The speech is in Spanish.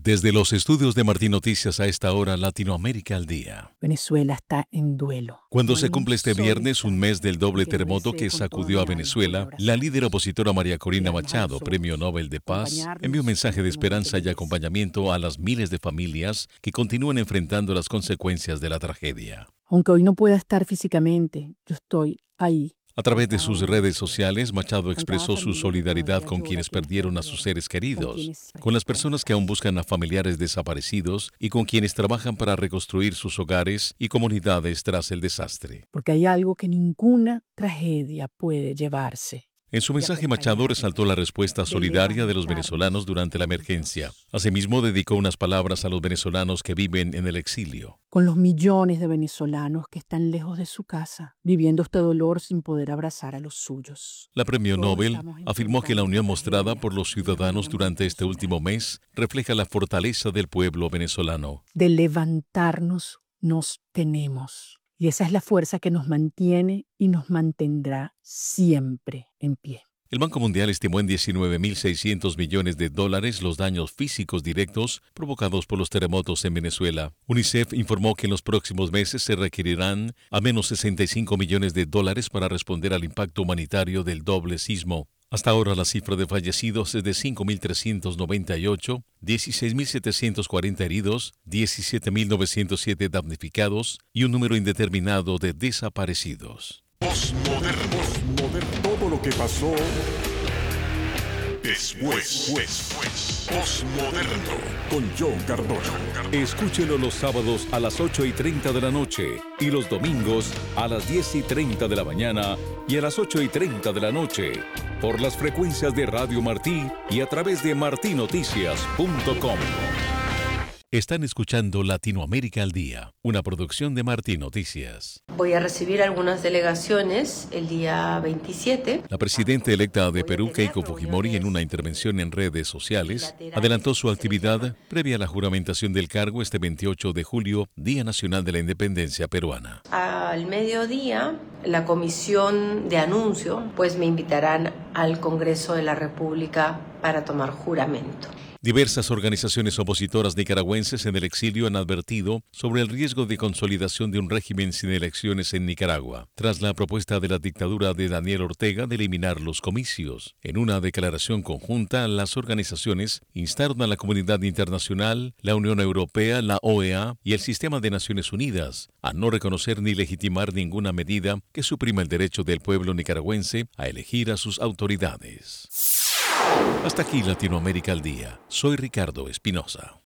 Desde los estudios de Martín Noticias a esta hora, Latinoamérica al día. Venezuela está en duelo. Cuando se cumple este viernes un mes del doble terremoto que sacudió a Venezuela, la líder opositora María Corina Machado, Premio Nobel de Paz, envió un mensaje de esperanza y acompañamiento a las miles de familias que continúan enfrentando las consecuencias de la tragedia. Aunque hoy no pueda estar físicamente, yo estoy ahí. A través de sus redes sociales, Machado expresó su solidaridad con quienes perdieron a sus seres queridos, con las personas que aún buscan a familiares desaparecidos y con quienes trabajan para reconstruir sus hogares y comunidades tras el desastre. Porque hay algo que ninguna tragedia puede llevarse. En su mensaje, Machado resaltó la respuesta solidaria de los venezolanos durante la emergencia. Asimismo, dedicó unas palabras a los venezolanos que viven en el exilio. Con los millones de venezolanos que están lejos de su casa, viviendo este dolor sin poder abrazar a los suyos. La Premio Nobel afirmó que la unión mostrada por los ciudadanos durante este último mes refleja la fortaleza del pueblo venezolano. De levantarnos nos tenemos. Y esa es la fuerza que nos mantiene y nos mantendrá siempre en pie. El Banco Mundial estimó en $19.600 millones los daños físicos directos provocados por los terremotos en Venezuela. UNICEF informó que en los próximos meses se requerirán al menos $65 millones para responder al impacto humanitario del doble sismo. Hasta ahora la cifra de fallecidos es de 5.398, 16.740 heridos, 17.907 damnificados y un número indeterminado de desaparecidos. Postmoderno. Todo lo que pasó después. Postmoderno con John Cardona. Escúchelo los sábados a las 8:30 de la noche y los domingos a las 10:30 de la mañana y a las 8:30 de la noche por las frecuencias de Radio Martí y a través de martinoticias.com. Están escuchando Latinoamérica al Día, una producción de Martín Noticias. Voy a recibir algunas delegaciones el día 27. La presidenta electa de Perú, Keiko Fujimori, en una intervención en redes sociales, adelantó su actividad previa a la juramentación del cargo este 28 de julio, Día Nacional de la Independencia Peruana. Al mediodía, la comisión de anuncio, me invitarán al Congreso de la República para tomar juramento. Diversas organizaciones opositoras nicaragüenses en el exilio han advertido sobre el riesgo de consolidación de un régimen sin elecciones en Nicaragua, tras la propuesta de la dictadura de Daniel Ortega de eliminar los comicios. En una declaración conjunta, las organizaciones instaron a la comunidad internacional, la Unión Europea, la OEA y el Sistema de Naciones Unidas a no reconocer ni legitimar ninguna medida que suprima el derecho del pueblo nicaragüense a elegir a sus autoridades. Hasta aquí Latinoamérica al Día. Soy Ricardo Espinosa.